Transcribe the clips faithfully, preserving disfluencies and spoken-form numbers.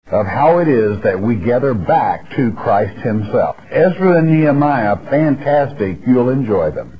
of how it is that we gather back to Christ himself. Ezra and Nehemiah, fantastic. You'll enjoy them.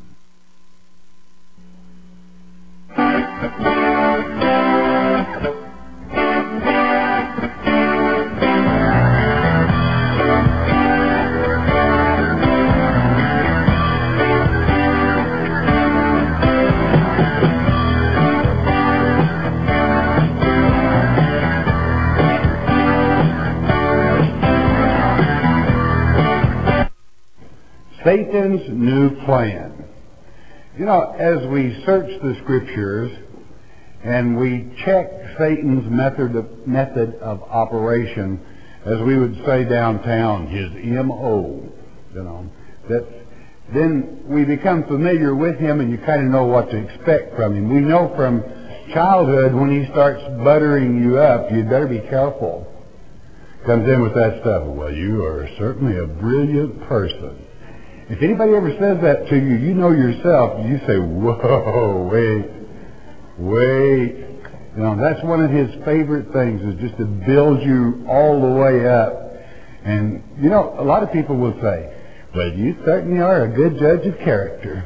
Satan's new plan. You know, as we search the Scriptures and we check Satan's method of, method of operation, as we would say downtown, his M O, you know, that then we become familiar with him and you kind of know what to expect from him. We know from childhood when he starts buttering you up, you'd better be careful. Comes in with that stuff, well, you are certainly a brilliant person. If anybody ever says that to you, you know yourself, you say, whoa, wait, wait. You know, that's one of his favorite things, is just to build you all the way up. And, you know, a lot of people will say, well, you certainly are a good judge of character.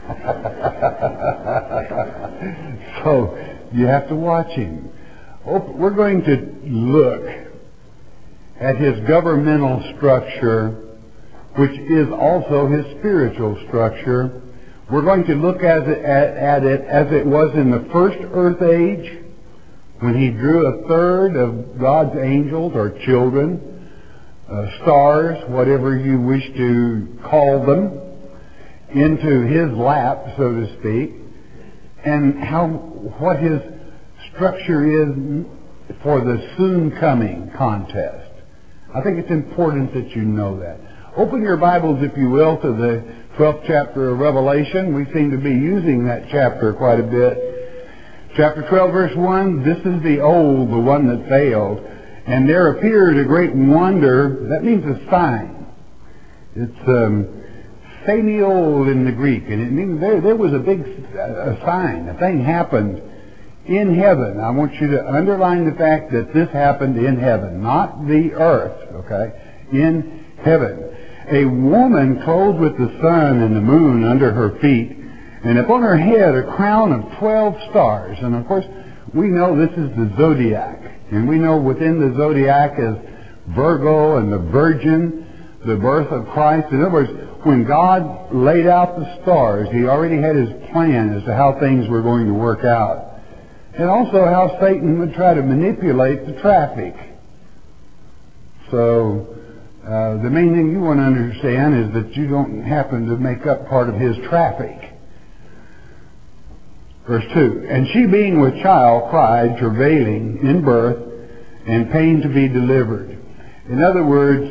So, you have to watch him. We're going to look at his governmental structure, which is also his spiritual structure. We're going to look at it, at, at it as it was in the first earth age, when he drew a third of God's angels or children, uh, stars, whatever you wish to call them, into his lap, so to speak, and how what his structure is for the soon coming contest. I think it's important that you know that. Open your Bibles, if you will, to the twelfth chapter of Revelation. We seem to be using that chapter quite a bit. Chapter twelve, verse one, this is the old, the one that failed. And there appeared a great wonder. That means a sign. It's um, semiol in the Greek. And it means there, there was a big a sign. A thing happened in heaven. I want you to underline the fact that this happened in heaven, not the earth, okay? In heaven. A woman clothed with the sun and the moon under her feet, and upon her head a crown of twelve stars. And of course, we know this is the zodiac. And we know within the zodiac is Virgo and the Virgin, the birth of Christ. In other words, when God laid out the stars, he already had his plan as to how things were going to work out. And also how Satan would try to manipulate the traffic. So, Uh, the main thing you want to understand is that you don't happen to make up part of his traffic. Verse two, and she being with child cried, travailing in birth, and pain to be delivered. In other words,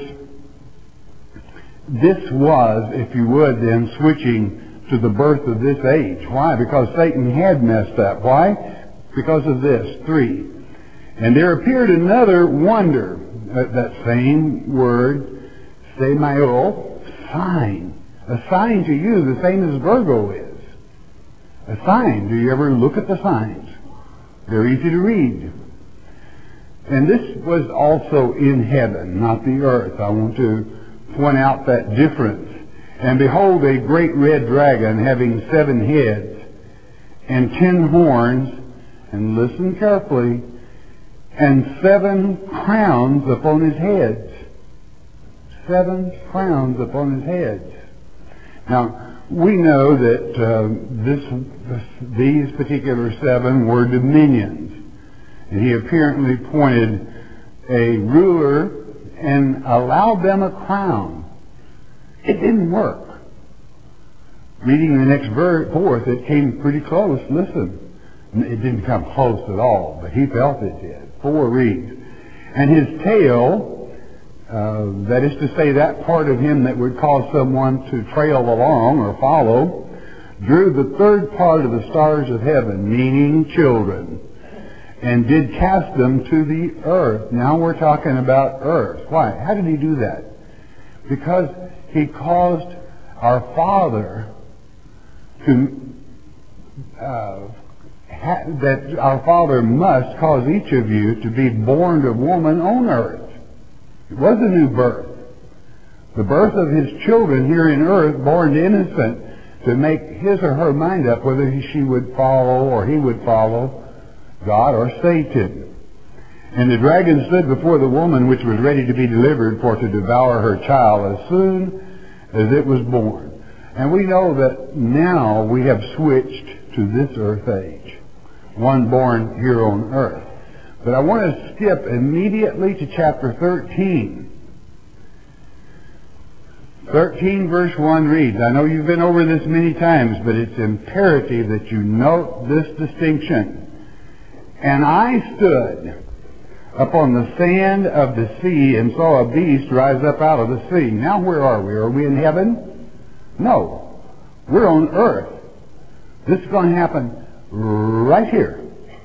this was, if you would then, switching to the birth of this age. Why? Because Satan had messed up. Why? Because of this. Three, and there appeared another wonder. That same word, semiol, sign. A sign to you, the same as Virgo is. A sign. Do you ever look at the signs? They're easy to read. And this was also in heaven, not the earth. I want to point out that difference. And behold, a great red dragon having seven heads and ten horns, and listen carefully, and seven crowns upon his heads. Seven crowns upon his heads. Now, we know that uh, this, this, these particular seven were dominions. And he apparently appointed a ruler and allowed them a crown. It didn't work. Reading the next verse, fourth, it came pretty close. Listen. It didn't come close at all, but he felt it did. Four reads. And his tail, uh, that is to say that part of him that would cause someone to trail along or follow, drew the third part of the stars of heaven, meaning children, and did cast them to the earth. Now we're talking about earth. Why? How did he do that? Because he caused our Father to uh, ha- that our Father must cause each of you to be born of woman on earth. It was a new birth. The birth of his children here in earth, born innocent, to make his or her mind up whether she would follow or he would follow God or Satan. And the dragon stood before the woman which was ready to be delivered for to devour her child as soon as it was born. And we know that now we have switched to this earth age, one born here on earth. But I want to skip immediately to chapter thirteen. thirteen verse one reads, I know you've been over this many times, but it's imperative that you note this distinction. And I stood upon the sand of the sea and saw a beast rise up out of the sea. Now where are we? Are we in heaven? No. We're on earth. This is going to happen right here.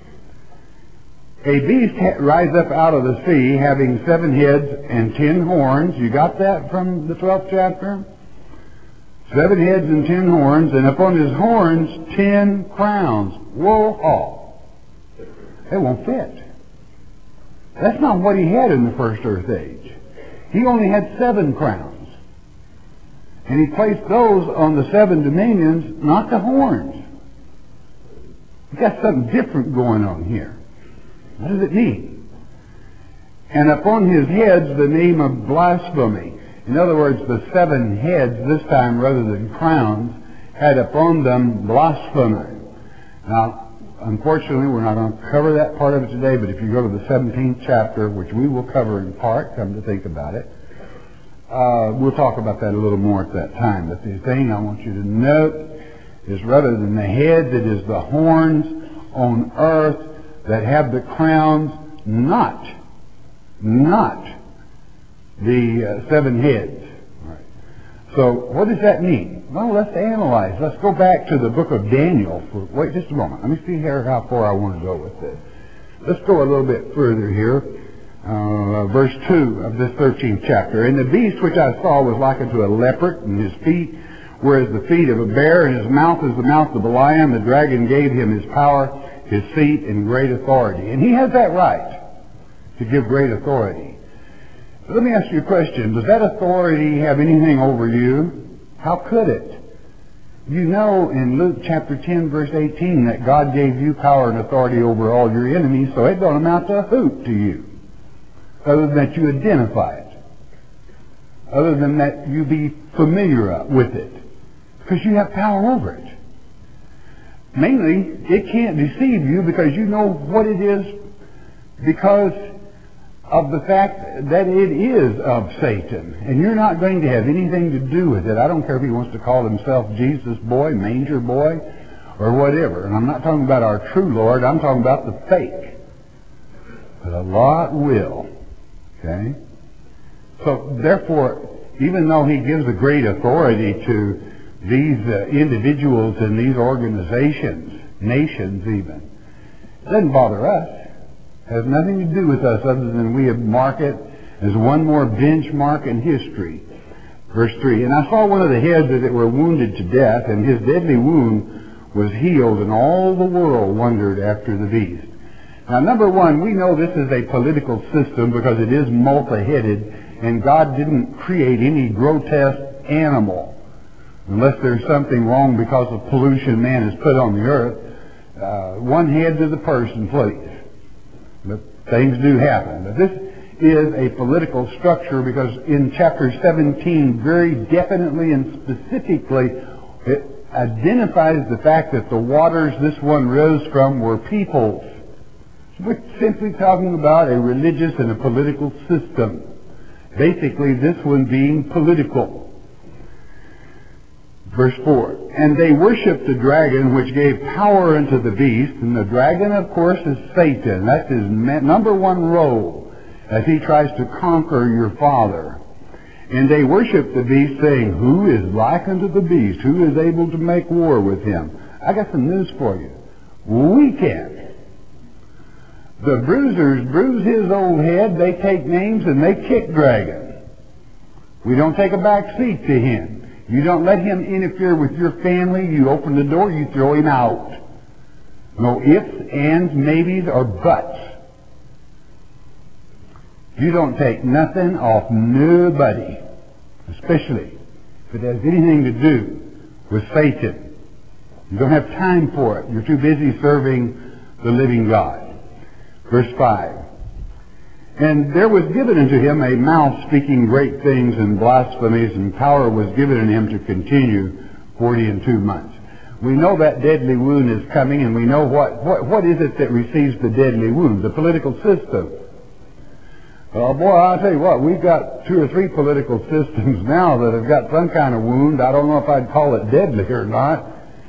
A beast rise up out of the sea, having seven heads and ten horns. You got that from the twelfth chapter? Seven heads and ten horns, and upon his horns ten crowns. Whoa, oh. It won't fit. That's not what he had in the first earth age. He only had seven crowns. And he placed those on the seven dominions, not the horns. We've got something different going on here. What does it mean? And upon his heads the name of blasphemy. In other words, the seven heads, this time rather than crowns, had upon them blasphemy. Now, unfortunately, we're not going to cover that part of it today, but if you go to the seventeenth chapter, which we will cover in part, come to think about it, uh, we'll talk about that a little more at that time. But the thing I want you to note is rather than the heads, it is the horns on earth that have the crowns, not, not the uh, seven heads. Right. So what does that mean? Well, let's analyze. Let's go back to the book of Daniel. For, wait just a moment. Let me see here how far I want to go with this. Let's go a little bit further here. Uh, verse two of this thirteenth chapter. And the beast which I saw was likened to a leopard, and his feet were as the feet of a bear, and his mouth as the mouth of a lion. The dragon gave him his power, his seat, and great authority. And he has that right to give great authority. But let me ask you a question. Does that authority have anything over you? How could it? You know in Luke chapter ten verse eighteen that God gave you power and authority over all your enemies, so it don't amount to a hoot to you. Other than that you identify it. Other than that you be familiar with it. Because you have power over it. Mainly, it can't deceive you because you know what it is because of the fact that it is of Satan. And you're not going to have anything to do with it. I don't care if he wants to call himself Jesus boy, manger boy, or whatever. And I'm not talking about our true Lord. I'm talking about the fake. But a lot will. Okay? So, therefore, even though he gives a great authority to these uh, individuals and these organizations, nations even, it doesn't bother us. It has nothing to do with us other than we have marked it as one more benchmark in history. Verse three, and I saw one of the heads as it were wounded to death, and his deadly wound was healed, and all the world wondered after the beast. Now, number one, we know this is a political system because it is multi-headed, and God didn't create any grotesque animal. Unless there's something wrong because of pollution man has put on the earth. Uh, one head to the person, please. But things do happen. But this is a political structure because in chapter seventeen, very definitely and specifically, it identifies the fact that the waters this one rose from were peoples. We're simply talking about a religious and a political system. Basically, this one being political. Verse four, and they worshipped the dragon which gave power unto the beast, and the dragon, of course, is Satan. That's his number one role as he tries to conquer your father. And they worshipped the beast, saying, who is like unto the beast? Who is able to make war with him? I got some news for you. We can. The bruisers bruise his old head, they take names, and they kick dragon. We don't take a back seat to him. You don't let him interfere with your family. You open the door, you throw him out. No ifs, ands, maybes, or buts. You don't take nothing off nobody, especially if it has anything to do with Satan. You don't have time for it. You're too busy serving the living God. Verse five. And there was given unto him a mouth speaking great things and blasphemies, and power was given unto him to continue forty and two months. We know that deadly wound is coming, and we know what, what, what is it that receives the deadly wound? The political system. Oh boy, I'll tell you what, we've got two or three political systems now that have got some kind of wound. I don't know if I'd call it deadly or not.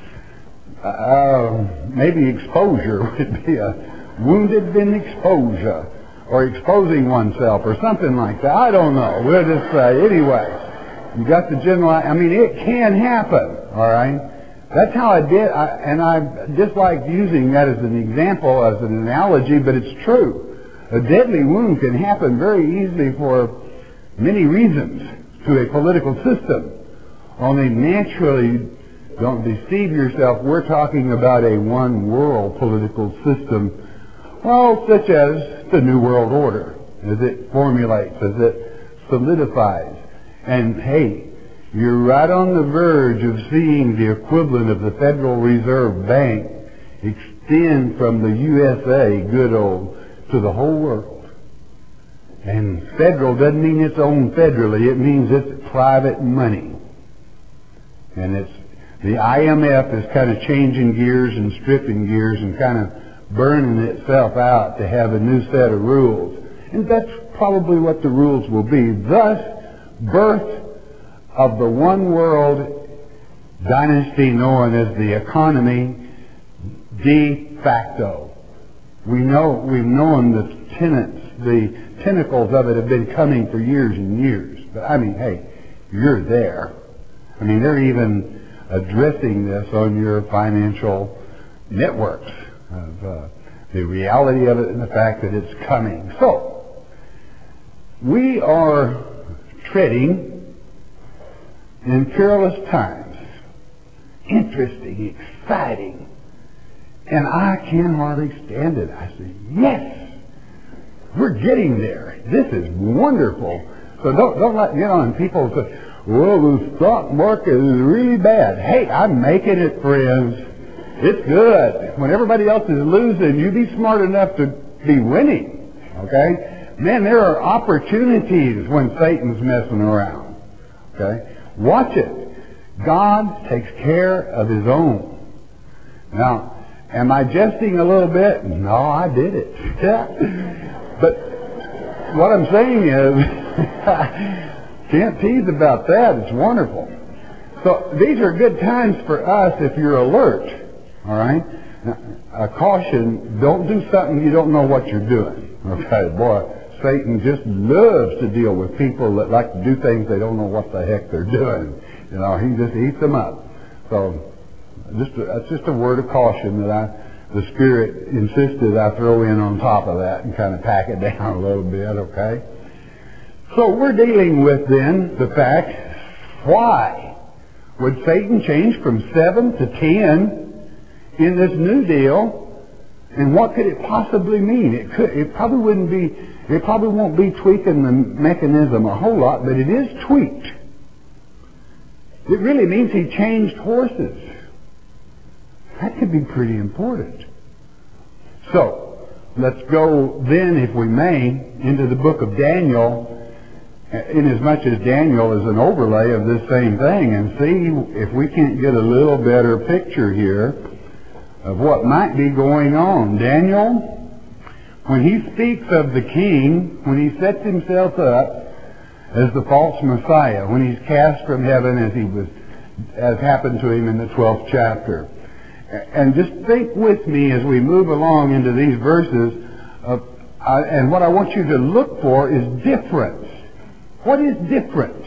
Uh, maybe exposure would be a wounded in exposure, or exposing oneself, or something like that. I don't know. We'll just say, anyway, you got the general, I mean, it can happen, all right? That's how I did, I, and I dislike using that as an example, as an analogy, but it's true. A deadly wound can happen very easily for many reasons to a political system. Only naturally, don't deceive yourself, we're talking about a one-world political system, well, such as the New World Order, as it formulates, as it solidifies. And hey, you're right on the verge of seeing the equivalent of the Federal Reserve Bank extend from the U S A, good old, to the whole world. And federal doesn't mean its own federally, it means it's private money. And it's the I M F is kind of changing gears and stripping gears and kind of burning itself out to have a new set of rules. And that's probably what the rules will be. Thus, birth of the one world dynasty known as the economy de facto. We know, we've known the tenets, the tentacles of it have been coming for years and years. But I mean, hey, you're there. I mean, they're even addressing this on your financial networks of uh, the reality of it and the fact that it's coming. So, we are treading in perilous times. Interesting, exciting. And I can hardly stand it. I say, yes, we're getting there. This is wonderful. So don't, don't let, you know, and people say, well, the stock market is really bad. Hey, I'm making it, friends. It's good. When everybody else is losing, you be smart enough to be winning. Okay? Man, there are opportunities when Satan's messing around. Okay? Watch it. God takes care of His own. Now, am I jesting a little bit? No, I did it. But what I'm saying is, can't tease about that. It's wonderful. So these are good times for us if you're alert. All right? Now, a caution, don't do something you don't know what you're doing. Okay, boy, Satan just loves to deal with people that like to do things they don't know what the heck they're doing. You know, he just eats them up. So just a, that's just a word of caution that I, the Spirit insisted I throw in on top of that and kind of pack it down a little bit, okay? So we're dealing with then the fact, why would Satan change from seven to ten in this new deal? And what could it possibly mean? It could, it probably wouldn't be, it probably won't be tweaking the mechanism a whole lot, but it is tweaked. It really means he changed horses. That could be pretty important. So, let's go then, if we may, into the book of Daniel, inasmuch as Daniel is an overlay of this same thing, and see if we can't get a little better picture here of what might be going on. Daniel, when he speaks of the king, when he sets himself up as the false Messiah, when he's cast from heaven as he was, as happened to him in the twelfth chapter. And just think with me as we move along into these verses, of, uh, and what I want you to look for is difference. What is different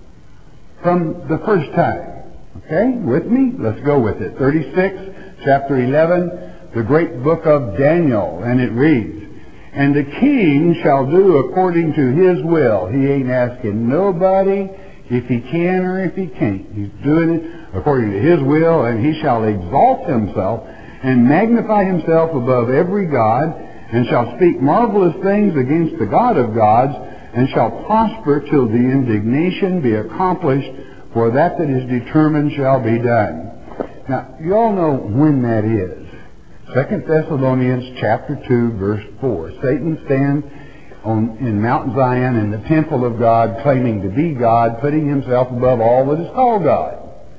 from the first time? Okay, with me? Let's go with it. thirty-six, chapter eleven, the great book of Daniel, and it reads, "And the king shall do according to his will." He ain't asking nobody if he can or if he can't. He's doing it according to his will, and he shall exalt himself and magnify himself above every god, and shall speak marvelous things against the God of gods, and shall prosper till the indignation be accomplished, for that that is determined shall be done. Now, you all know when that is. Second Thessalonians chapter two, verse four. Satan stands on, in Mount Zion in the temple of God, claiming to be God, putting himself above all that is called God.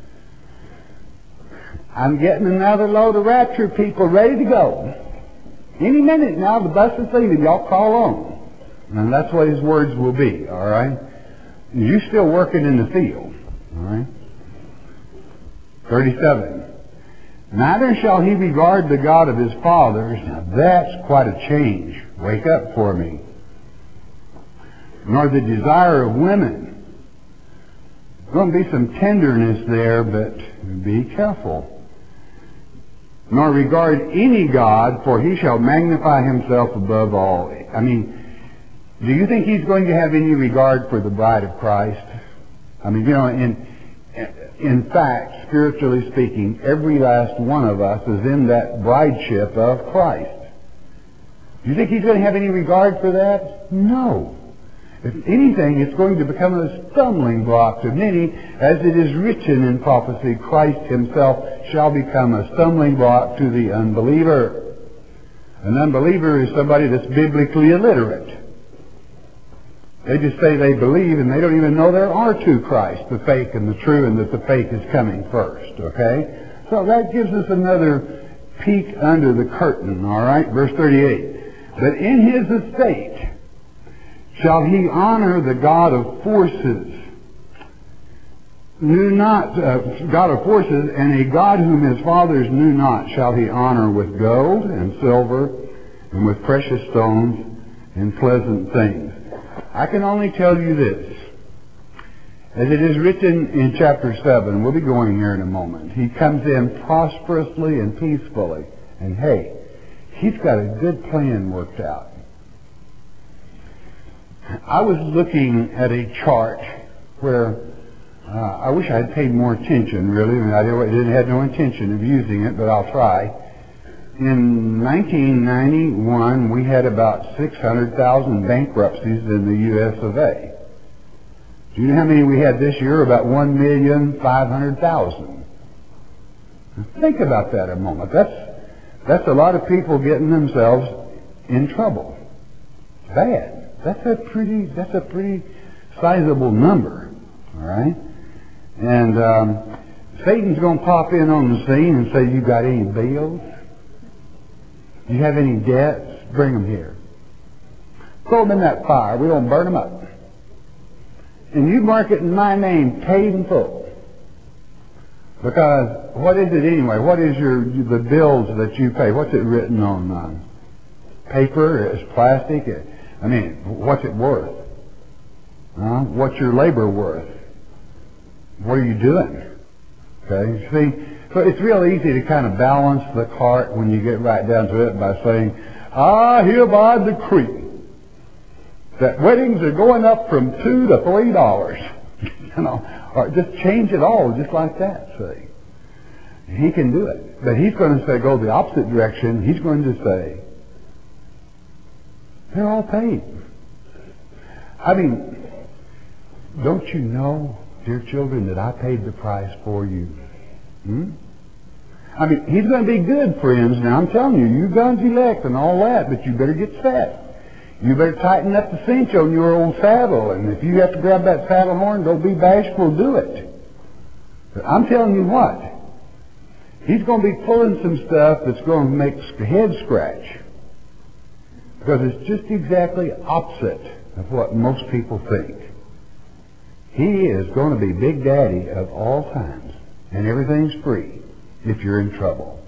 I'm getting another load of rapture people ready to go. Any minute now, the bus is leaving. Y'all call on. And that's what his words will be, all right? You're still working in the field, all right? thirty-seven. Neither shall he regard the God of his fathers. Now that's quite a change. Wake up for me. Nor the desire of women. There's going to be some tenderness there, but be careful. Nor regard any God, for he shall magnify himself above all. I mean, do you think he's going to have any regard for the bride of Christ? I mean, you know, in, in fact, spiritually speaking, every last one of us is in that brideship of Christ. Do you think he's going to have any regard for that? No. If anything, it's going to become a stumbling block to many, as it is written in prophecy, Christ himself shall become a stumbling block to the unbeliever. An unbeliever is somebody that's biblically illiterate. They just say they believe, and they don't even know there are two Christs, the fake and the true, and that the fake is coming first, okay? So that gives us another peek under the curtain, all right? Verse thirty-eight. But in his estate shall he honor the God of forces, knew not, uh, God of forces, and a God whom his fathers knew not shall he honor with gold and silver and with precious stones and pleasant things. I can only tell you this. As it is written in chapter seven, we'll be going here in a moment, he comes in prosperously and peacefully. And hey, he's got a good plan worked out. I was looking at a chart where uh, I wish I had paid more attention, really. I, mean, I didn't have no intention of using it, but I'll try. In nineteen ninety-one, we had about six hundred thousand bankruptcies in the U S of A. Do you know how many we had this year? About one million five hundred thousand. Think about that a moment. That's, that's a lot of people getting themselves in trouble. It's bad. That's a pretty, that's a pretty sizable number, all right? And um, Satan's going to pop in on the scene and say, you got any bills? Do you have any debts? Bring them here. Throw them in that fire. We're going to burn them up. And you mark it in my name, paid in full. Because what is it anyway? What is your the bills that you pay? What's it written on? Uh, paper? It's plastic? It, I mean, what's it worth? Uh, what's your labor worth? What are you doing? Okay, see, so it's real easy to kind of balance the cart when you get right down to it by saying, I hereby decree that weddings are going up from two to three dollars. You know, or just change it all just like that, see. He can do it. But he's going to say, go the opposite direction. He's going to say, they're all paid. I mean, don't you know, dear children, that I paid the price for you? Hmm? I mean, he's going to be good, friends. Now, I'm telling you, you guns elect and all that, but you better get set. You better tighten up the cinch on your old saddle, and if you have to grab that saddle horn, don't be bashful, do it. But I'm telling you what, he's going to be pulling some stuff that's going to make the head scratch. Because it's just exactly opposite of what most people think. He is going to be Big Daddy of all times. And everything's free if you're in trouble.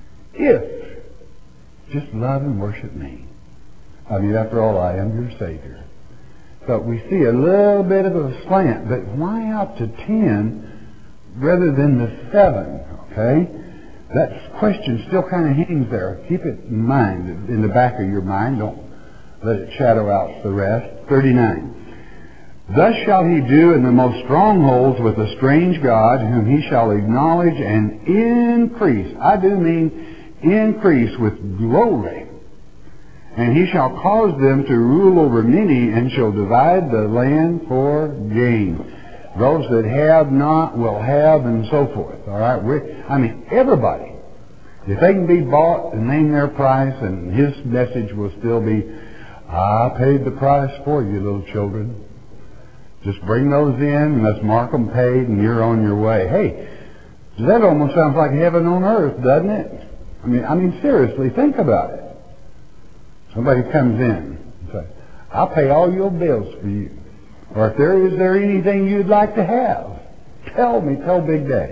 If just love and worship me. I mean, after all, I am your Savior. So we see a little bit of a slant. But why out to ten rather than the seven? Okay? That question still kind of hangs there. Keep it in mind, in the back of your mind. Don't let it shadow out the rest. thirty-nine. Thus shall he do in the most strongholds with a strange God, whom he shall acknowledge and increase. I do mean increase with glory. And he shall cause them to rule over many, and shall divide the land for gain. Those that have not will have, and so forth. All right? We're, I mean, everybody. If they can be bought and name their price, and his message will still be, I paid the price for you, little children. Just bring those in, and let's mark them paid, and you're on your way. Hey, that almost sounds like heaven on earth, doesn't it? I mean, I mean, seriously, think about it. Somebody comes in and says, I'll pay all your bills for you. Or if there is there anything you'd like to have, tell me, tell Big Daddy.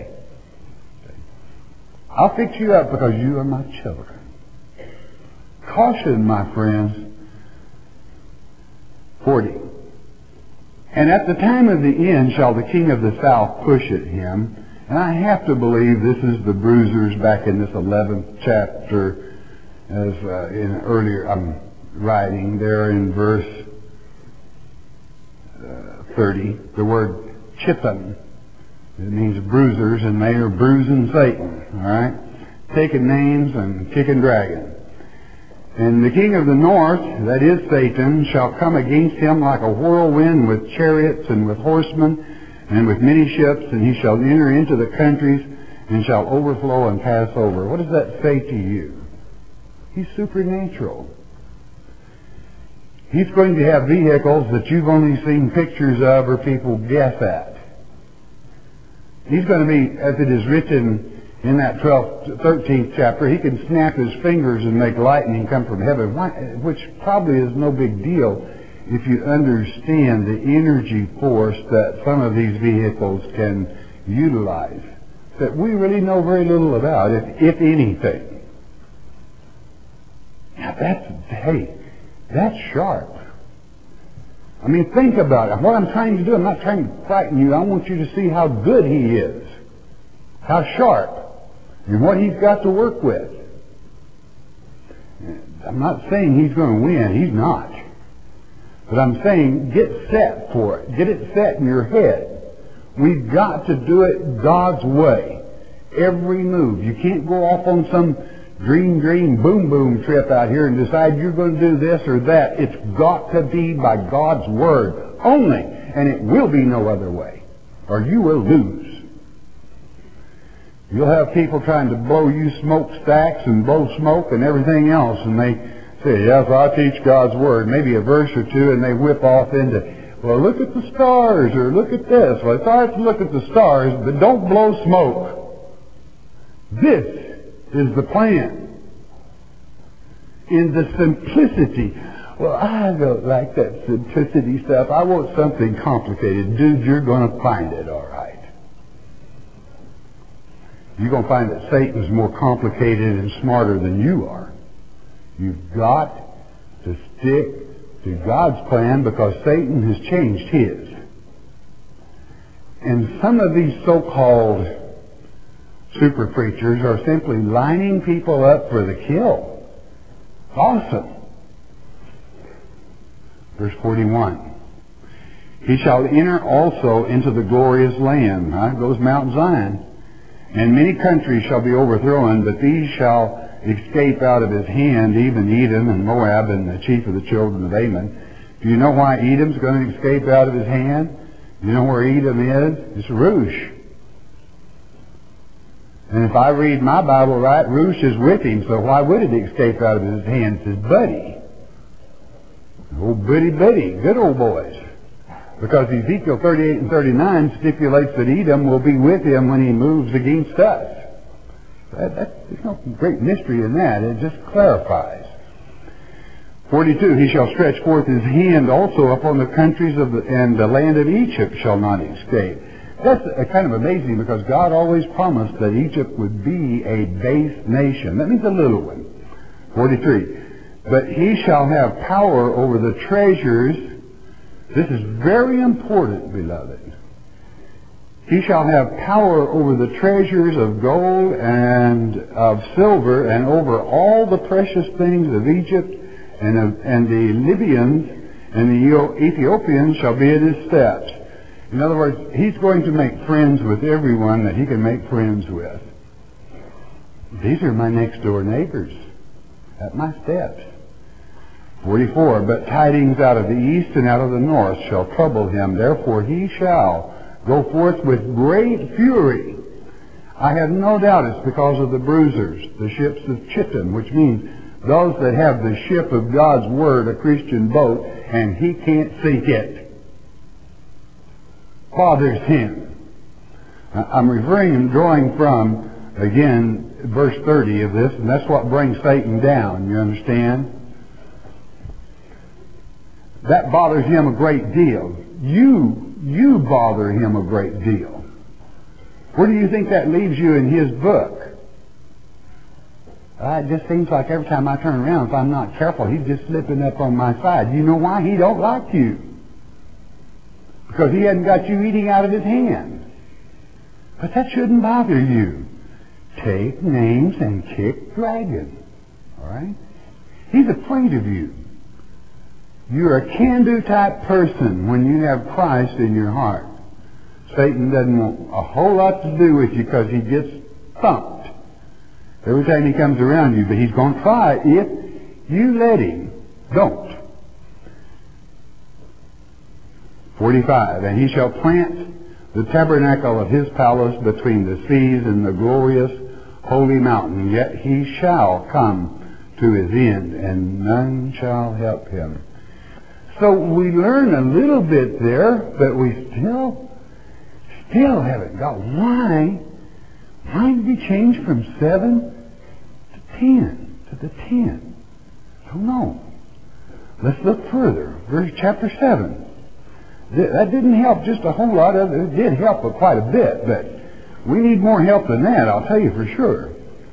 I'll fix you up because you are my children. Caution, my friends. forty. And at the time of the end shall the king of the south push at him. And I have to believe this is the bruisers back in this eleventh chapter, as uh, in earlier I'm writing there in verse uh, thirty. The word chippin. It means bruisers, and they are bruising Satan. All right, taking names and kicking dragon. And the king of the north, that is Satan, shall come against him like a whirlwind with chariots and with horsemen and with many ships, and he shall enter into the countries and shall overflow and pass over. What does that say to you? He's supernatural. He's going to have vehicles that you've only seen pictures of or people guess at. He's going to be, as it is written in that twelfth, thirteenth chapter, he can snap his fingers and make lightning come from heaven, which probably is no big deal if you understand the energy force that some of these vehicles can utilize, that we really know very little about, if, if anything. Now that's, hey, that's sharp. I mean, think about it. What I'm trying to do, I'm not trying to frighten you. I want you to see how good he is, how sharp, and what he's got to work with. I'm not saying he's going to win. He's not. But I'm saying get set for it. Get it set in your head. We've got to do it God's way. Every move. You can't go off on some dream, dream, boom, boom trip out here and decide you're going to do this or that. It's got to be by God's Word only. And it will be no other way. Or you will lose. You'll have people trying to blow you smokestacks and blow smoke and everything else, and they say, yes, I teach God's Word, maybe a verse or two, and they whip off into, well, look at the stars, or look at this. Well, it's all right to look at the stars, but don't blow smoke. This is the plan. In the simplicity. Well, I don't like that simplicity stuff. I want something complicated. Dude, you're going to find it all right. You're going to find that Satan's more complicated and smarter than you are. You've got to stick to God's plan because Satan has changed his. And some of these so-called super preachers are simply lining people up for the kill. Awesome. Verse forty-one. He shall enter also into the glorious land. Right? Goes Mount Zion. And many countries shall be overthrown, but these shall escape out of his hand, even Edom and Moab and the chief of the children of Ammon. Do you know why Edom's going to escape out of his hand? Do you know where Edom is? It's Rush. And if I read my Bible right, Rush is with him, so why would it escape out of his hand? It's his buddy. Old buddy buddy, good old boys. Because Ezekiel thirty-eight and thirty-nine stipulates that Edom will be with him when he moves against us. That, that, there's no great mystery in that. It just clarifies. forty-two, he shall stretch forth his hand also upon the countries of the, and the land of Egypt shall not escape. That's uh, kind of amazing because God always promised that Egypt would be a base nation. That means a little one. forty-three, but he shall have power over the treasures. This is very important, beloved. He shall have power over the treasures of gold and of silver and over all the precious things of Egypt, and, of, and the Libyans and the Ethiopians shall be at his steps. In other words, he's going to make friends with everyone that he can make friends with. These are my next door neighbors at my steps. forty-four, but tidings out of the east and out of the north shall trouble him. Therefore he shall go forth with great fury. I have no doubt it's because of the bruisers, the ships of Chittim, which means those that have the ship of God's Word, a Christian boat, and he can't sink it. Bothers him. I'm referring and drawing from, again, verse thirty of this, and that's what brings Satan down, you understand? That bothers him a great deal. You, you bother him a great deal. Where do you think that leaves you in his book? Uh, it just seems like every time I turn around, if I'm not careful, he's just slipping up on my side. You know why? He don't like you. Because he hasn't got you eating out of his hand. But that shouldn't bother you. Take names and kick dragon. All right? He's afraid of you. You're a can-do type person when you have Christ in your heart. Satan doesn't want a whole lot to do with you because he gets thumped every time he comes around you. But he's going to try if you let him. Don't. forty-five, and he shall plant the tabernacle of his palace between the seas and the glorious holy mountain. Yet he shall come to his end, and none shall help him. So we learn a little bit there, but we still, still haven't got why. Why did he change from seven to ten, to the ten? I don't know. Let's look further. Verse chapter seven. That didn't help just a whole lot. Of it did help quite a bit, but we need more help than that, I'll tell you for sure.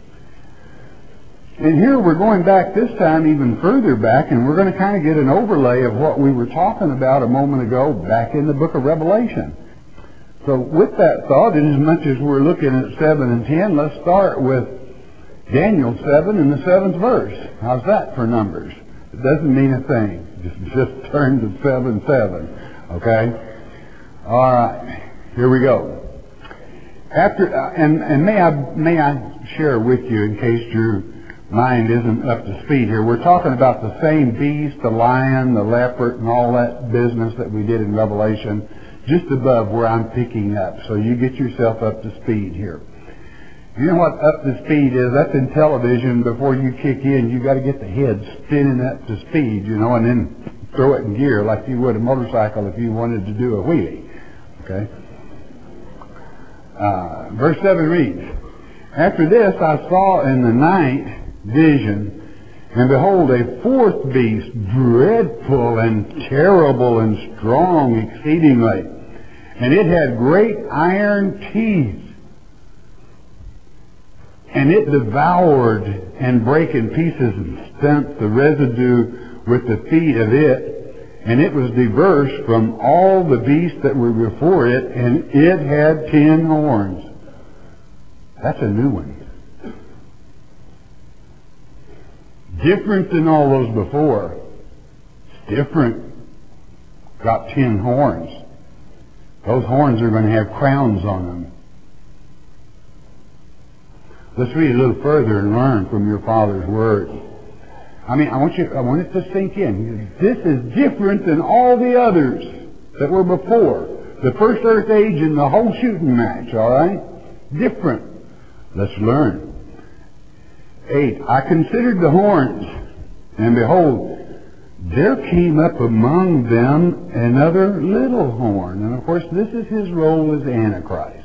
And here we're going back this time even further back, and we're going to kind of get an overlay of what we were talking about a moment ago back in the book of Revelation. So with that thought, and as much as we're looking at seven and ten, let's start with Daniel seven and the seventh verse. How's that for numbers? It doesn't mean a thing. Just, just turn to seven seven. Okay? All right. Here we go. After uh, and and may I may I share with you, in case your mind isn't up to speed here, we're talking about the same beast, the lion, the leopard, and all that business that we did in Revelation, just above where I'm picking up. So you get yourself up to speed here. You know what up to speed is? That's in television. Before you kick in, you got to get the head spinning up to speed, you know, and then throw it in gear like you would a motorcycle if you wanted to do a wheelie. Okay? Uh, verse seven reads, After this I saw in the night vision, and behold, a fourth beast, dreadful and terrible and strong exceedingly. And it had great iron teeth. And it devoured and brake in pieces and spent the residue with the feet of it. And it was diverse from all the beasts that were before it, and it had ten horns. That's a new one. Different than all those before. It's different. Got ten horns. Those horns are going to have crowns on them. Let's read a little further and learn from your Father's Word. I mean, I want you, I want it to sink in. This is different than all the others that were before. The first earth age and the whole shooting match, all right? Different. Let's learn. Eight, I considered the horns, and behold, there came up among them another little horn. And of course, this is his role as Antichrist.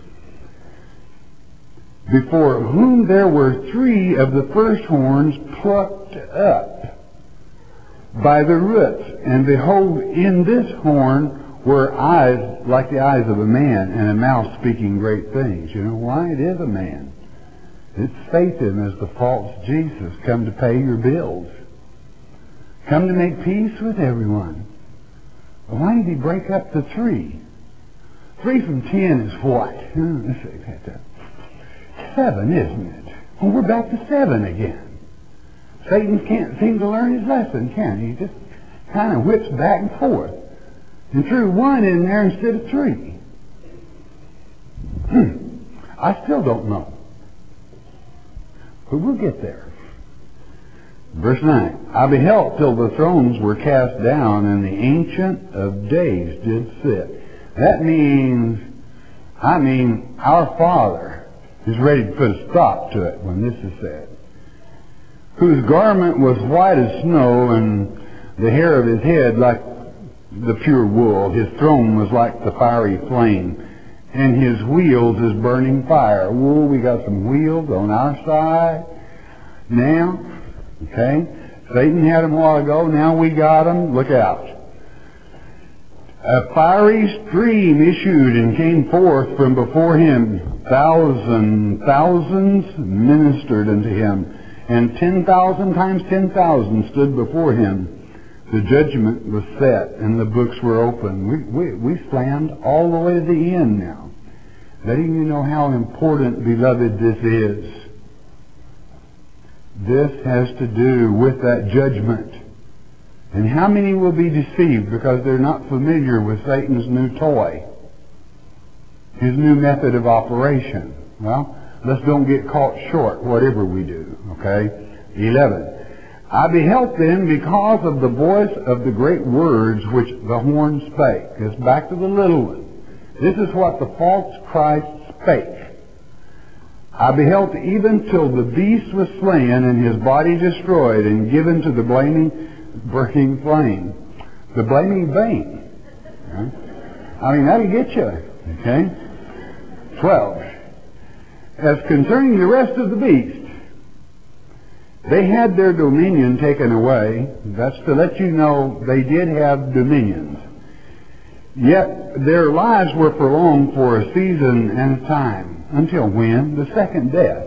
Before whom there were three of the first horns plucked up by the roots. And behold, in this horn were eyes like the eyes of a man, and a mouth speaking great things. You know why? It is a man. It's Satan as the false Jesus, come to pay your bills. Come to make peace with everyone. Well, why did he break up the three? Three from ten is what? Hmm, let's see, that's seven, isn't it? Well, we're back to seven again. Satan can't seem to learn his lesson, can he? He just kind of whips back and forth. And threw one in there instead of three. Hmm. I still don't know. But we'll get there. Verse nine, I beheld till the thrones were cast down, and the Ancient of Days did sit. That means, I mean, our Father is ready to put a stop to it when this is said. Whose garment was white as snow, and the hair of his head like the pure wool. His throne was like the fiery flame, and his wheels is burning fire. Whoa, we got some wheels on our side now. Okay? Satan had them a while ago. Now we got them. Look out. A fiery stream issued and came forth from before him. Thousand thousands ministered unto him, and ten thousand times ten thousand stood before him. The judgment was set, and the books were open. We, we, we slammed all the way to the end now, letting you know how important, beloved, this is. This has to do with that judgment. And how many will be deceived because they're not familiar with Satan's new toy, his new method of operation? Well, let's don't get caught short, whatever we do. Okay? eleven. I beheld then because of the voice of the great words which the horn spake. It's back to the little one. This is what the false Christ spake. I beheld even till the beast was slain, and his body destroyed, and given to the blaming, burning flame. The blaming vein. Okay? I mean, that'll get you. Okay? twelve. As concerning the rest of the beast, they had their dominion taken away. That's to let you know they did have dominions. Yet their lives were prolonged for a season and a time. Until when? The second death.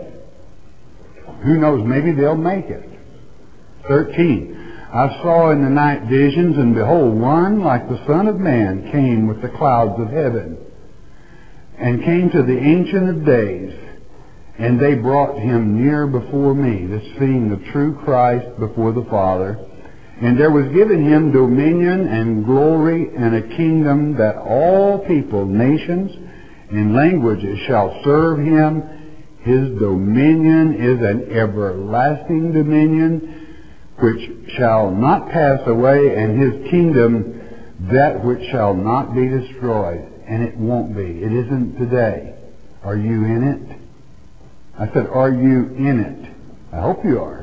Who knows? Maybe they'll make it. thirteen. I saw in the night visions, and behold, one like the Son of Man came with the clouds of heaven, and came to the Ancient of Days, and they brought him near before me. This seeing the true Christ before the Father. And there was given him dominion and glory and a kingdom, that all people, nations, and languages shall serve him. His dominion is an everlasting dominion which shall not pass away, and his kingdom that which shall not be destroyed. And it won't be. It isn't today. Are you in it? I said, are you in it? I hope you are.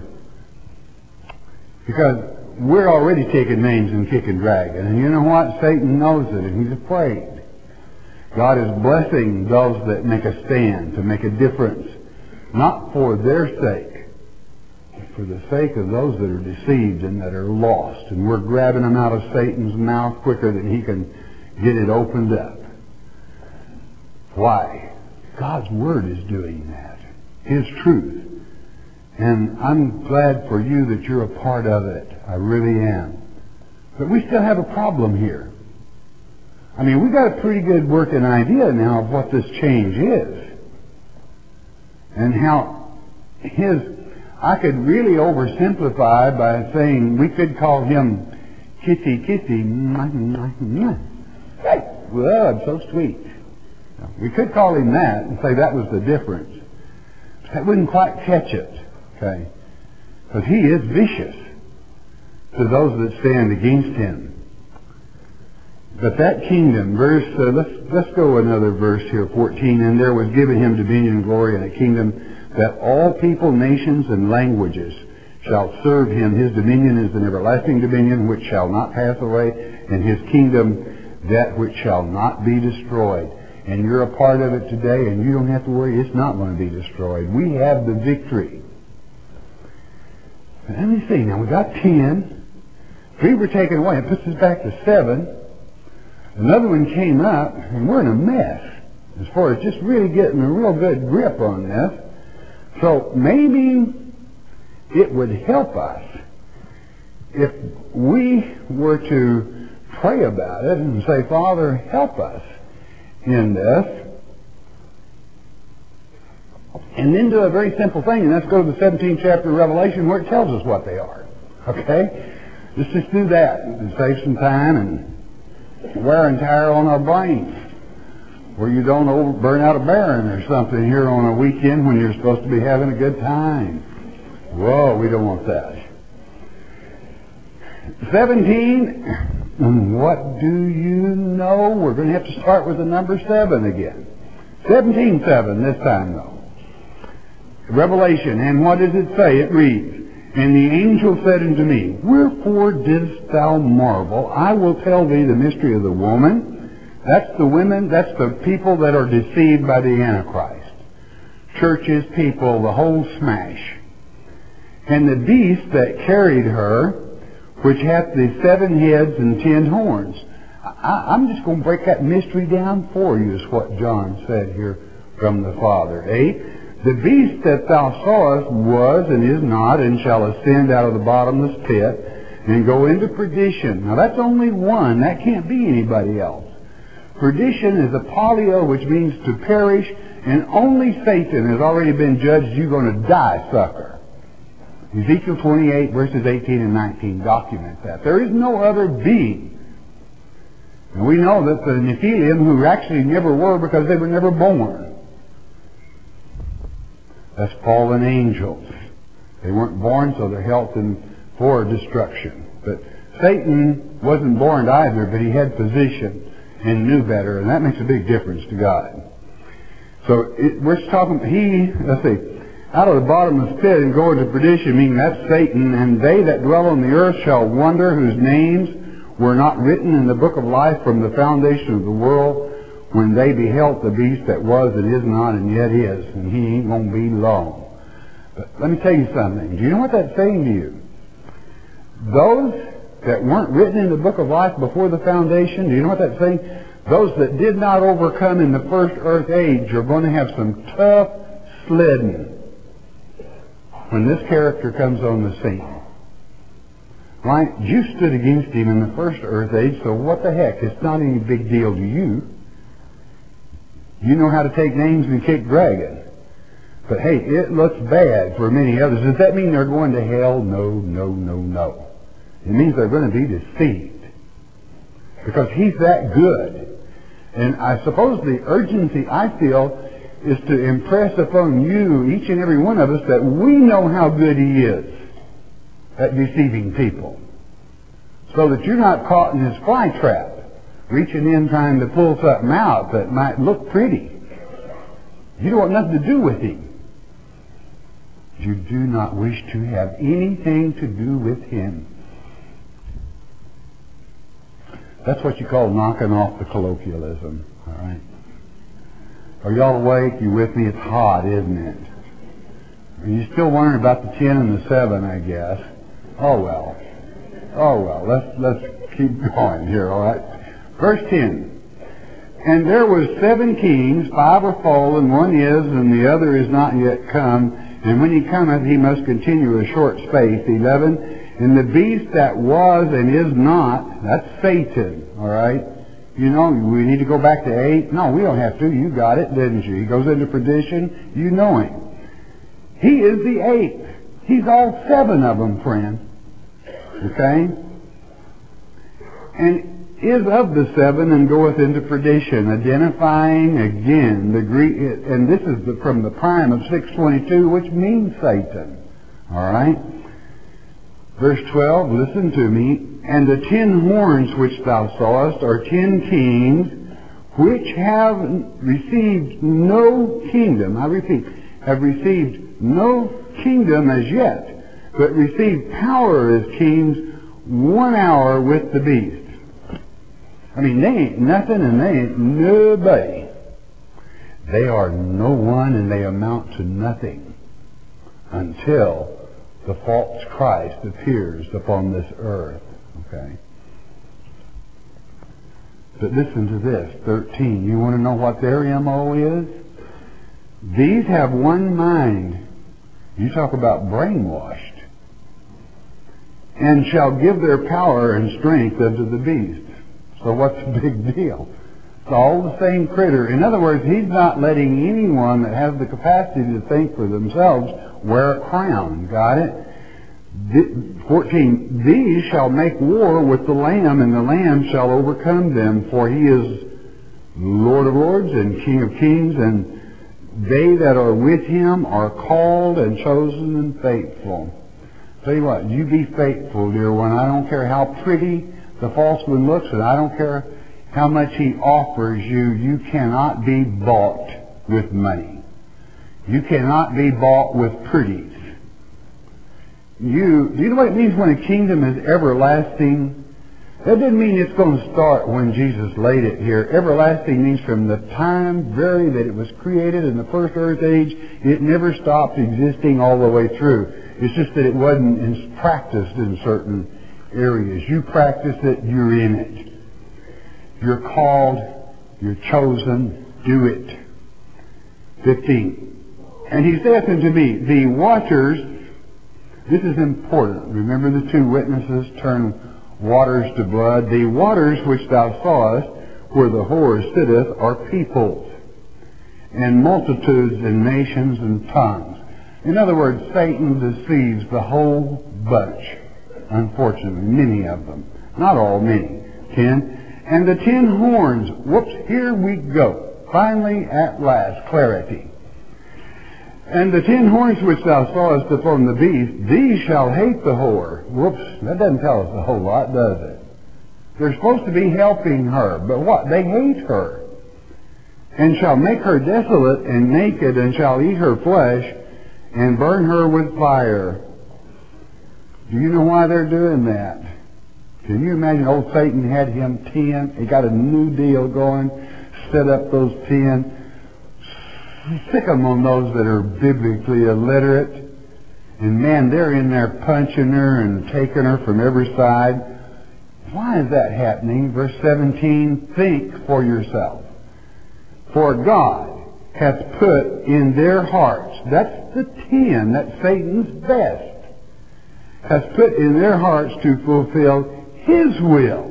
Because we're already taking names and kicking dragon. And you know what? Satan knows it, and he's afraid. God is blessing those that make a stand, to make a difference, not for their sake, but for the sake of those that are deceived and that are lost. And we're grabbing them out of Satan's mouth quicker than he can get it opened up. Why? God's Word is doing that. His truth. And I'm glad for you that you're a part of it. I really am. But we still have a problem here. I mean, we got a pretty good working idea now of what this change is. And how his, I could really oversimplify by saying we could call him Kitty Kitty. Well, I'm so sweet. We could call him that and say that was the difference. That wouldn't quite catch it. Okay? Because he is vicious to those that stand against him. But that kingdom, verse, uh, let's, let's go another verse here, fourteen. And there was given him dominion and glory and a kingdom, that all people, nations, and languages shall serve him. His dominion is an everlasting dominion which shall not pass away, and his kingdom that which shall not be destroyed. And you're a part of it today, and you don't have to worry, it's not going to be destroyed. We have the victory. Let me see, now we got ten. Three were taken away. It puts us back to seven. Another one came up, and we're in a mess as far as just really getting a real good grip on this. So maybe it would help us if we were to pray about it and say, Father, help us in this. And then do a very simple thing, and let's go to the seventeenth chapter of Revelation where it tells us what they are. Okay? Let's just do that and save some time and wear and tear on our brains. where you don't over burn out a barren or something here on a weekend when you're supposed to be having a good time. Whoa, we don't want that. seventeen, and what do you know? We're going to have to start with the number seven again. seventeen seven this time though. Revelation, and what does it say? It reads, and the angel said unto me, wherefore didst thou marvel? I will tell thee the mystery of the woman. That's the women, that's the people that are deceived by the Antichrist. Churches, people, the whole smash. And the beast that carried her, which hath the seven heads and ten horns. I, I'm just going to break that mystery down for you, is what John said here from the Father. Eight, the beast that thou sawest was and is not, and shall ascend out of the bottomless pit, and go into perdition. Now that's only one. That can't be anybody else. Perdition is apollio, which means to perish, and only Satan has already been judged. You're going to die, sucker. Ezekiel twenty-eight, verses eighteen and nineteen document that. There is no other being. And we know that the Nephilim, who actually never were because they were never born. That's fallen angels. They weren't born, so they're held in for destruction. But Satan wasn't born either, but he had position and knew better, and that makes a big difference to God. So it, we're talking, he, let's see, out of the bottomless pit and go into perdition, meaning that's Satan, and they that dwell on the earth shall wonder, whose names were not written in the book of life from the foundation of the world, when they beheld the beast that was and is not and yet is, and he ain't going to be long. But let me tell you something. Do you know what that's saying to you? Those that weren't written in the book of life before the foundation, do you know what that's saying? Those that did not overcome in the first earth age are going to have some tough sledding when this character comes on the scene. Right? You stood against him in the first earth age, so what the heck? It's not any big deal to you. You know how to take names and kick dragon. But hey, it looks bad for many others. Does that mean they're going to hell? No, no, no, no. It means they're going to be deceived. Because he's that good. And I suppose the urgency I feel is to impress upon you, each and every one of us, that we know how good he is at deceiving people. So that you're not caught in his fly trap, reaching in trying to pull something out that might look pretty. You don't want nothing to do with him. You do not wish to have anything to do with him. That's what you call knocking off the colloquialism. All right. Are y'all awake? You with me? It's hot, isn't it? Are you still wondering about the ten and the seven, I guess? Oh well. Oh well. Let's let's keep going here, all right? Verse ten. And there was seven kings, five are fallen, one is, and the other is not yet come. And when he cometh, he must continue a short space. Eleven. And the beast that was and is not, that's Satan, all right? You know, we need to go back to eight. No, we don't have to. You got it, didn't you? He goes into perdition. You know him. He is the eighth. He's all seven of them, friend. Okay? And is of the seven and goeth into perdition, identifying again the Greek, and this is the, from the prime of six twenty-two, which means Satan. All right? Verse twelve, listen to me. And the ten horns which thou sawest are ten kings, which have received no kingdom. I repeat, have received no kingdom as yet, but received power as kings one hour with the beast. I mean, they ain't nothing and they ain't nobody. They are no one and they amount to nothing until the false Christ appears upon this earth. Okay? But listen to this, thirteen. You want to know what their M O is? These have one mind. You talk about brainwashed. And shall give their power and strength unto the beast. So what's the big deal? It's all the same critter. In other words, he's not letting anyone that has the capacity to think for themselves wear a crown. Got it? fourteen. These shall make war with the Lamb, and the Lamb shall overcome them, for he is Lord of lords and King of kings, and they that are with him are called and chosen and faithful. Tell you what, you be faithful, dear one. I don't care how pretty the false one looks, and I don't care how much he offers you. You cannot be bought with money. You cannot be bought with pretties. You, do you know what it means when a kingdom is everlasting? That doesn't mean it's going to start when Jesus laid it here. Everlasting means from the time very that it was created in the first earth age, it never stopped existing all the way through. It's just that it wasn't in, practiced in certain areas. You practice it, you're in it. You're called, you're chosen, do it. fifteen. And he saith unto me, the watchers, this is important. Remember the two witnesses turned waters to blood. The waters which thou sawest, where the whore sitteth, are peoples, and multitudes, and nations, and tongues. In other words, Satan deceives the whole bunch. Unfortunately, many of them. Not all, many. Ten. And the ten horns. Whoops, here we go. Finally, at last, clarity. And the ten horns which thou sawest upon the beast, these shall hate the whore. Whoops, that doesn't tell us a whole lot, does it? They're supposed to be helping her, but what? They hate her. And shall make her desolate and naked, and shall eat her flesh, and burn her with fire. Do you know why they're doing that? Can you imagine old Satan had him ten? He got a new deal going, set up those ten. Sick them on those that are biblically illiterate. And man, they're in there punching her and taking her from every side. Why is that happening? Verse seventeen, think for yourself. For God hath put in their hearts, that's the ten, that's Satan's best, hath put in their hearts to fulfill his will,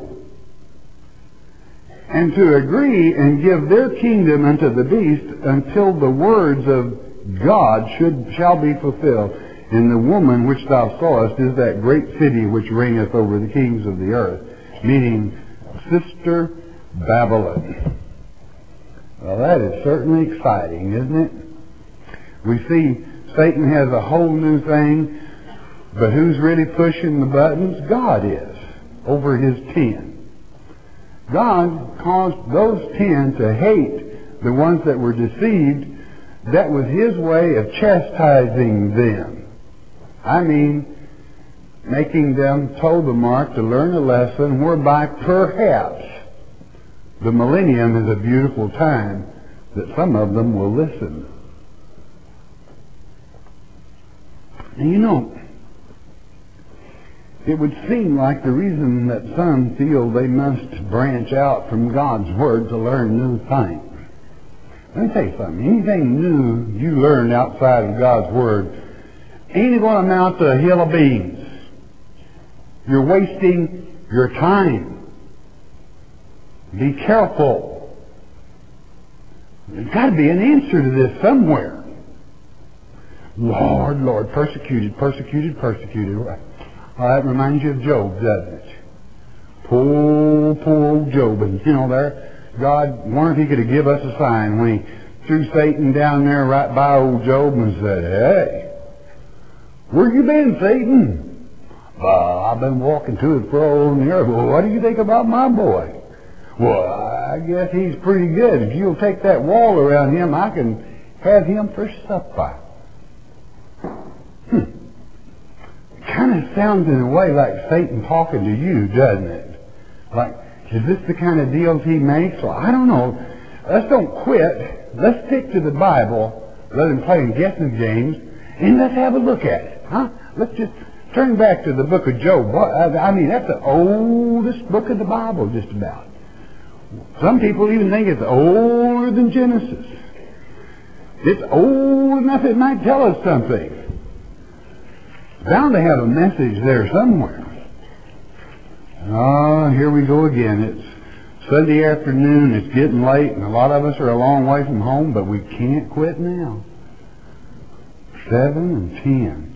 and to agree and give their kingdom unto the beast until the words of God should shall be fulfilled. And the woman which thou sawest is that great city which reigneth over the kings of the earth, meaning Sister Babylon. Well, that is certainly exciting, isn't it? We see Satan has a whole new thing, but who's really pushing the buttons? God is, over his ten. God caused those ten to hate the ones that were deceived. That was his way of chastising them. I mean, making them toe the mark to learn a lesson whereby perhaps the millennium is a beautiful time that some of them will listen. And you know, it would seem like the reason that some feel they must branch out from God's Word to learn new things. Let me tell you something. Anything new you learn outside of God's Word ain't going to amount to a hill of beans. You're wasting your time. Be careful. There's got to be an answer to this somewhere. Lord, Lord, persecuted, persecuted, persecuted. Well, that reminds you of Job, doesn't it? Poor, poor old Job. And you know, there, God wondered if he could give us a sign when he threw Satan down there right by old Job and said, hey, where you been, Satan? Well, I've been walking to and fro on the earth. Well, what do you think about my boy? Well, I guess he's pretty good. If you'll take that wall around him, I can have him for supper. Hmm. Kind of sounds in a way like Satan talking to you, doesn't it? Like, is this the kind of deals he makes? Well, I don't know. Let's don't quit. Let's stick to the Bible rather than playing guessing games, and let's have a look at it, huh? Let's just turn back to the book of Job. I mean, that's the oldest book of the Bible, just about. Some people even think it's older than Genesis. It's old enough it might tell us something. Bound to have a message there somewhere. Ah, here we go again. It's Sunday afternoon, it's getting late, and a lot of us are a long way from home, but we can't quit now. Seven and ten.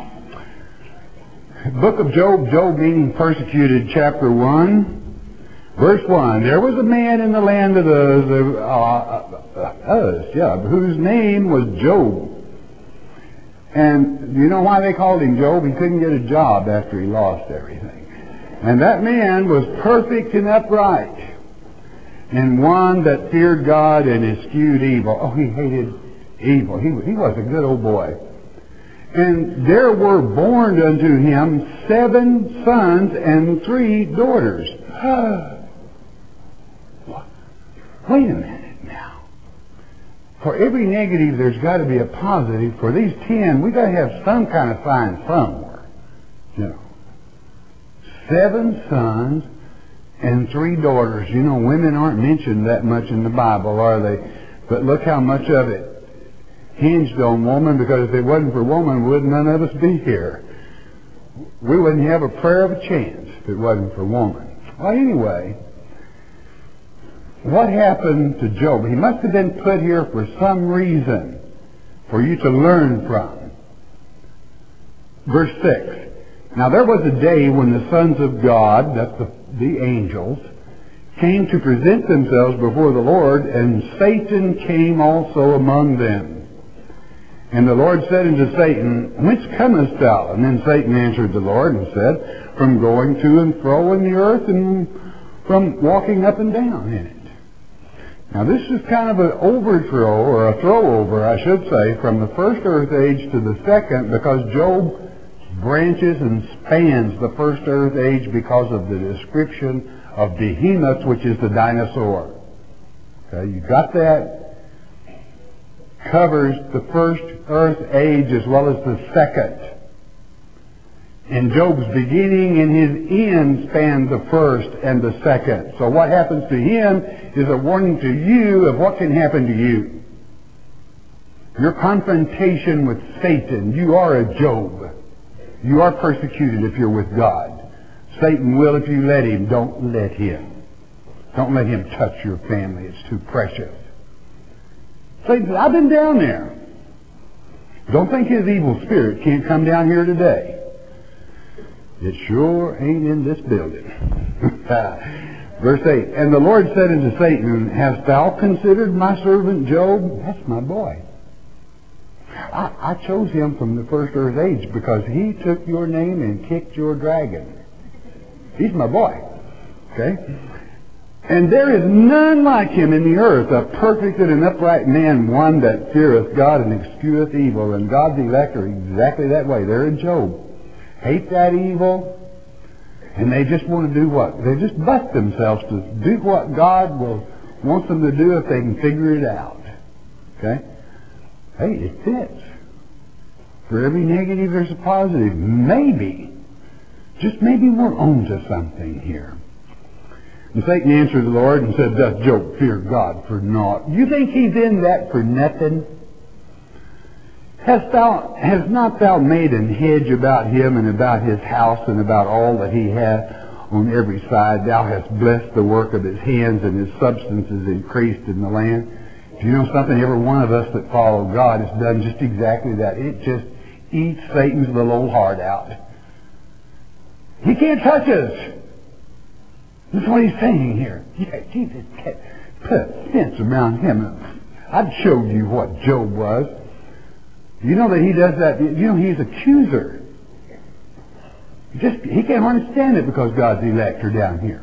Hmm. Book of Job, Job meaning persecuted, chapter one. Verse one, there was a man in the land of Uz, uh, uh, Uz, yeah, whose name was Job. And you know why they called him Job? He couldn't get a job after he lost everything. And that man was perfect and upright, and one that feared God and eschewed evil. Oh, he hated evil. He, he was a good old boy. And there were born unto him seven sons and three daughters. Wait a minute now. For every negative, there's got to be a positive. For these ten, we've got to have some kind of sign somewhere. You know. Seven sons and three daughters. You know, women aren't mentioned that much in the Bible, are they? But look how much of it hinged on woman, because if it wasn't for woman, would none of us be here. We wouldn't have a prayer of a chance if it wasn't for woman. Well, anyway, what happened to Job? He must have been put here for some reason for you to learn from. Verse six. Now there was a day when the sons of God, that's the, the angels, came to present themselves before the Lord, and Satan came also among them. And the Lord said unto Satan, Whence comest thou? And then Satan answered the Lord and said, From going to and fro in the earth, and from walking up and down in it. Now this is kind of an overthrow, or a throw-over, I should say, from the first earth age to the second, because Job branches and spans the first earth age because of the description of behemoth, which is the dinosaur. Okay, you got that? Covers the first earth age as well as the second. And Job's beginning and his end span the first and the second. So what happens to him is a warning to you of what can happen to you. Your confrontation with Satan, you are a Job. You are persecuted if you're with God. Satan will if you let him. Don't let him. Don't let him touch your family. It's too precious. Satan said, I've been down there. Don't think his evil spirit can't come down here today. It sure ain't in this building. Verse eight, And the Lord said unto Satan, Hast thou considered my servant Job? That's my boy. I, I chose him from the first earth age because he took your name and kicked your dragon. He's my boy. Okay? And there is none like him in the earth, a perfect and an upright man, one that feareth God and escheweth evil. And God's elect are exactly that way. They're in Job. Hate that evil, and they just want to do what? They just bust themselves to do what God will wants them to do if they can figure it out. Okay? Hey, it fits. For every negative, there's a positive. Maybe, just maybe we're on to something here. And Satan answered the Lord and said, Doth Job fear God for naught? You think he's in that for nothing? Hast thou, has not thou made an hedge about him and about his house and about all that he hath on every side? Thou hast blessed the work of his hands, and his substance is increased in the land. Do you know something? Every one of us that follow God has done just exactly that. It just eats Satan's little old heart out. He can't touch us. That's what he's saying here. Yeah, Jesus, put a fence around him. I'd showed you what Job was. You know that he does that. You know he's accuser. Just he can't understand it because God's elect are down here.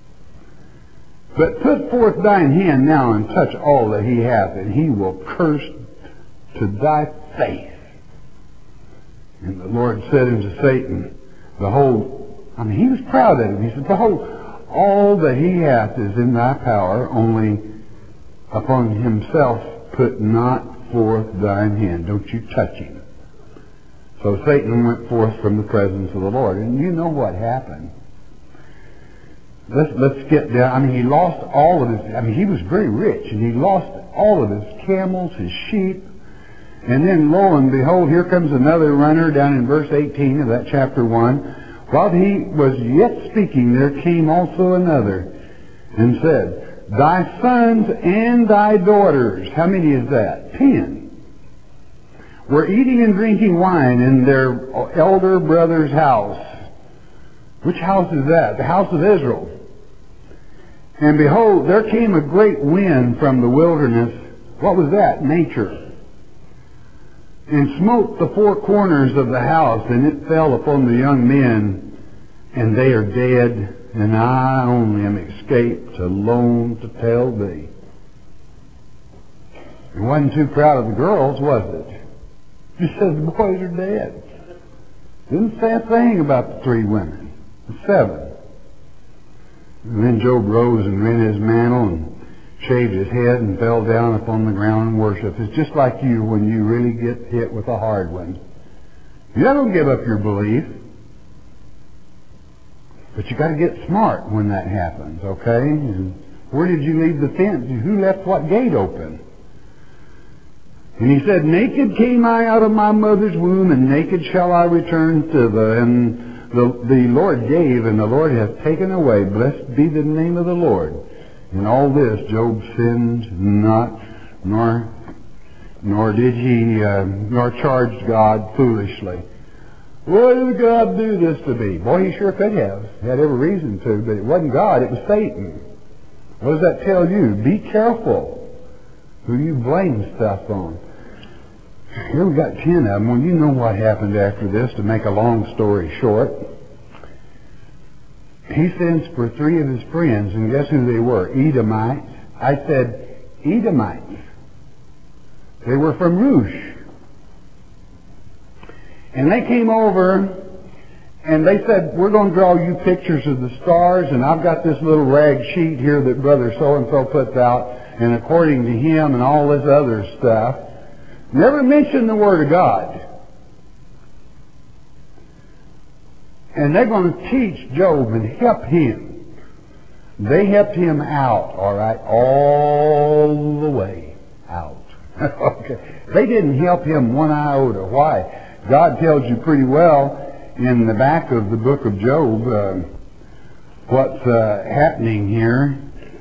But put forth thine hand now and touch all that he hath, and he will curse to thy face. And the Lord said unto Satan, Behold, I mean he was proud of him. He said, Behold, all that he hath is in thy power, only upon himself put not forth thine hand. Don't you touch him. So Satan went forth from the presence of the Lord. And you know what happened. Let's, let's get down. I mean, he lost all of his, I mean, he was very rich, and he lost all of his camels, his sheep. And then, lo and behold, here comes another runner down in verse eighteen of that chapter one. While he was yet speaking, there came also another and said, Thy sons and thy daughters, how many is that? Ten, were eating and drinking wine in their elder brother's house. Which house is that? The house of Israel. And behold, there came a great wind from the wilderness. What was that? Nature. And smote the four corners of the house, and it fell upon the young men, and they are dead, and I only am escaped alone to tell thee. It wasn't too proud of the girls, was it? He says the boys are dead. Didn't say a thing about the three women. The seven. And then Job rose and rent his mantle and shaved his head and fell down upon the ground and worshiped. It's just like you when you really get hit with a hard one. You don't give up your belief. But you got to get smart when that happens, okay? And where did you leave the fence? Who left what gate open? And he said, naked came I out of my mother's womb, and naked shall I return thither. And the, the Lord gave, and the Lord hath taken away. Blessed be the name of the Lord. In all this, Job sinned not, nor nor did he, uh, nor charged God foolishly. Why did God do this to me? Boy, he sure could have. He had every reason to, but it wasn't God, it was Satan. What does that tell you? Be careful who you blame stuff on. Here we got ten of them. Well, you know what happened after this, to make a long story short. He sends for three of his friends, and guess who they were? Edomites. I said Edomites. They were from Rush. And they came over, and they said, we're going to draw you pictures of the stars, and I've got this little rag sheet here that Brother so-and-so puts out, and according to him and all this other stuff. Never mention the Word of God. And they're going to teach Job and help him. They helped him out, all right, all the way out. Okay. They didn't help him one iota. Why? God tells you pretty well in the back of the book of Job uh, what's uh, happening here.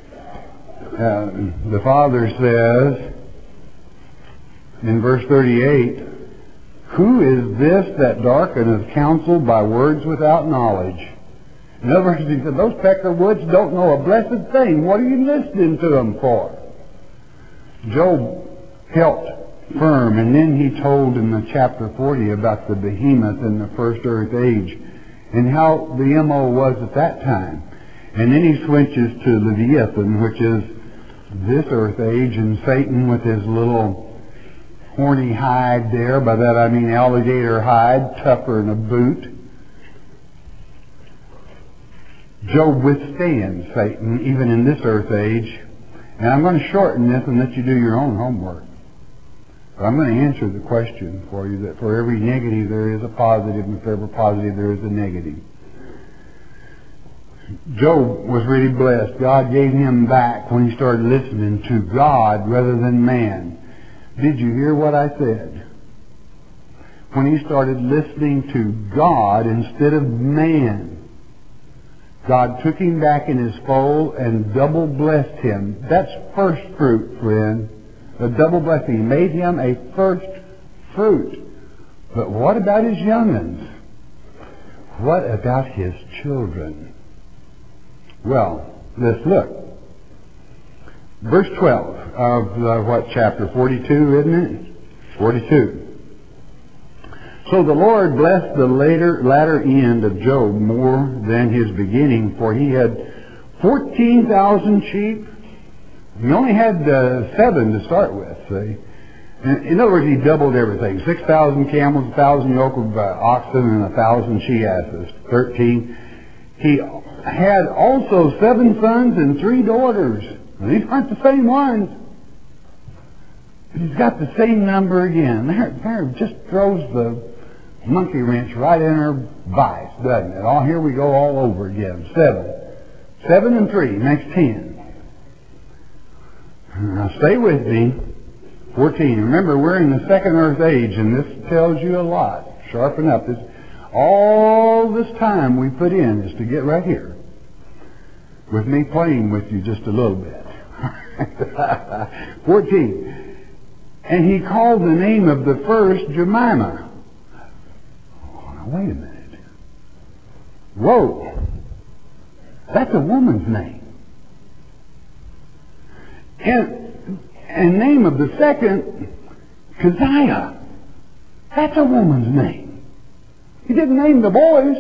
Uh, the Father says in verse thirty-eight, who is this that darkeneth counsel by words without knowledge? In other words, he said, those Peckerwoods don't know a blessed thing. What are you listening to them for? Job helped firm, and then he told in the chapter forty about the behemoth in the first earth age and how the M O was at that time. And then he switches to Leviathan, which is this earth age, and Satan with his little horny hide there. By that I mean alligator hide, tougher than a boot. Job withstands Satan even in this earth age. And I'm going to shorten this and let you do your own homework. But I'm going to answer the question for you that for every negative there is a positive, and for every positive there is a negative. Job was really blessed. God gave him back when he started listening to God rather than man. Did you hear what I said? When he started listening to God instead of man, God took him back in his fold and double blessed him. That's first fruit, friend. A double blessing. He made him a first fruit. But what about his young'uns? What about his children? Well, let's look. Verse twelve of uh, what chapter? forty-two, isn't it? forty-two. So the Lord blessed the later latter end of Job more than his beginning, for he had fourteen thousand sheep. He only had uh, seven to start with, see? In, in other words, he doubled everything. six thousand camels, a thousand yoke of uh, oxen, and a thousand she-asses. thirteen. He had also seven sons and three daughters. And these aren't the same ones. But he's got the same number again. There, there just throws the monkey wrench right in her vice, doesn't it? Oh, here we go all over again. Seven. Seven and three makes ten. Now stay with me. fourteen. Remember, we're in the second earth age, and this tells you a lot. Sharpen up. This, all this time we put in is to get right here, with me playing with you just a little bit. fourteen. And he called the name of the first Jemima. Oh, now wait a minute. Whoa. That's a woman's name. And, and name of the second, Keziah. That's a woman's name. He didn't name the boys.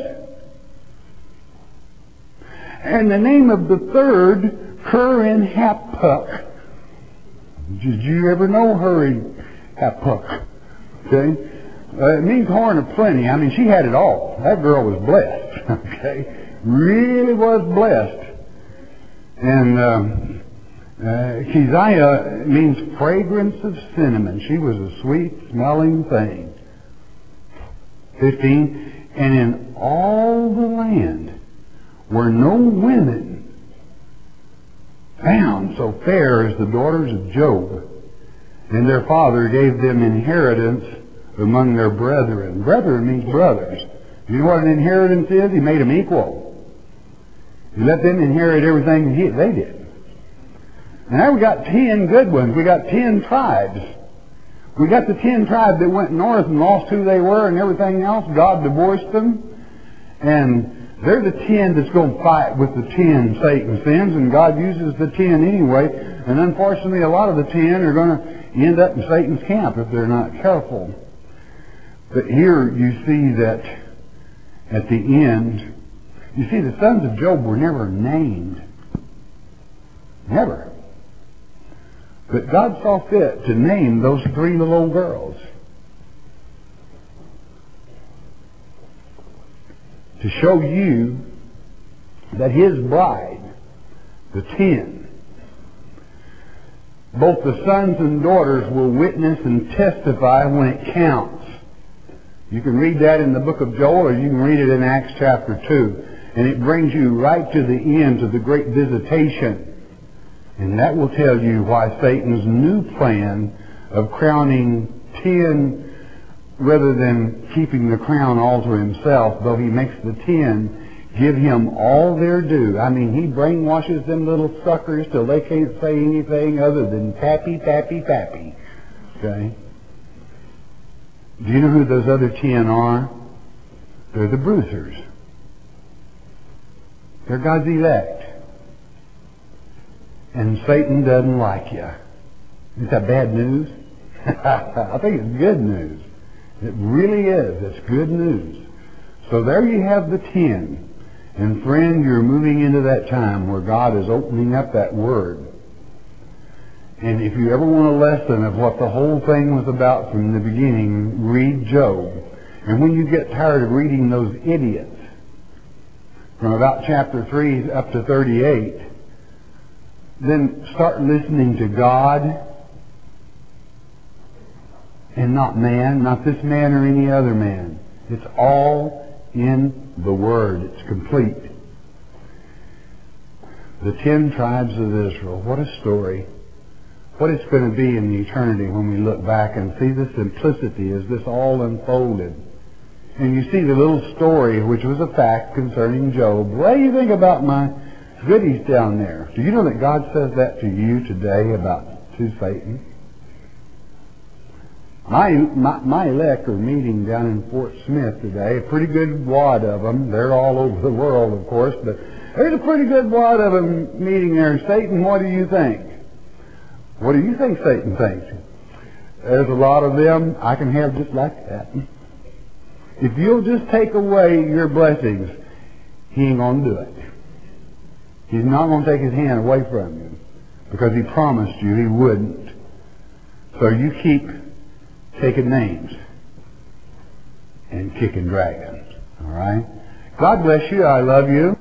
And the name of the third, Hur-in-Happuk. Did you ever know Hur-in-Happuk? Okay? Uh, it means horn of plenty. I mean, she had it all. That girl was blessed. Okay? Really was blessed. And um, uh, Keziah means fragrance of cinnamon. She was a sweet-smelling thing. Fifteen. And in all the land were no women found so fair as the daughters of Job. And their father gave them inheritance among their brethren. Brethren means brothers. You know what an inheritance is? He made them equal. He let them inherit everything he, they did. Now we got ten good ones. We got ten tribes. We got the ten tribes that went north and lost who they were and everything else. God divorced them. And they're the ten that's going to fight with the ten Satan sins. And God uses the ten anyway. And unfortunately, a lot of the ten are going to end up in Satan's camp if they're not careful. But here you see that at the end, you see the sons of Job were never named. Never. But God saw fit to name those three little old girls. To show you that His bride, the ten, both the sons and daughters will witness and testify when it counts. You can read that in the book of Joel, or you can read it in Acts chapter two. And it brings you right to the end, to the great visitation. And that will tell you why Satan's new plan of crowning ten rather than keeping the crown all to himself, though he makes the ten give him all their due. I mean, he brainwashes them little suckers till they can't say anything other than pappy, pappy, pappy. Okay? Do you know who those other ten are? They're the bruisers. They're God's elect. And Satan doesn't like you. Is that bad news? I think it's good news. It really is. It's good news. So there you have the ten. And friend, you're moving into that time where God is opening up that Word. And if you ever want a lesson of what the whole thing was about from the beginning, read Job. And when you get tired of reading those idiots, from about chapter three up to thirty-eight, then start listening to God and not man, not this man or any other man. It's all in the Word. It's complete. The ten tribes of Israel. What a story. What it's going to be in eternity when we look back and see the simplicity as this all unfolded. And you see the little story, which was a fact concerning Job. What do you think about my goodies down there? Do you know that God says that to you today about to Satan? My, my, my elect are meeting down in Fort Smith today. A pretty good wad of them. They're all over the world, of course, but there's a pretty good wad of them meeting there. Satan, what do you think? What do you think Satan thinks? There's a lot of them I can have just like that. If you'll just take away your blessings, he ain't going to do it. He's not going to take his hand away from you because he promised you he wouldn't. So you keep taking names and kicking dragons. All right? God bless you. I love you.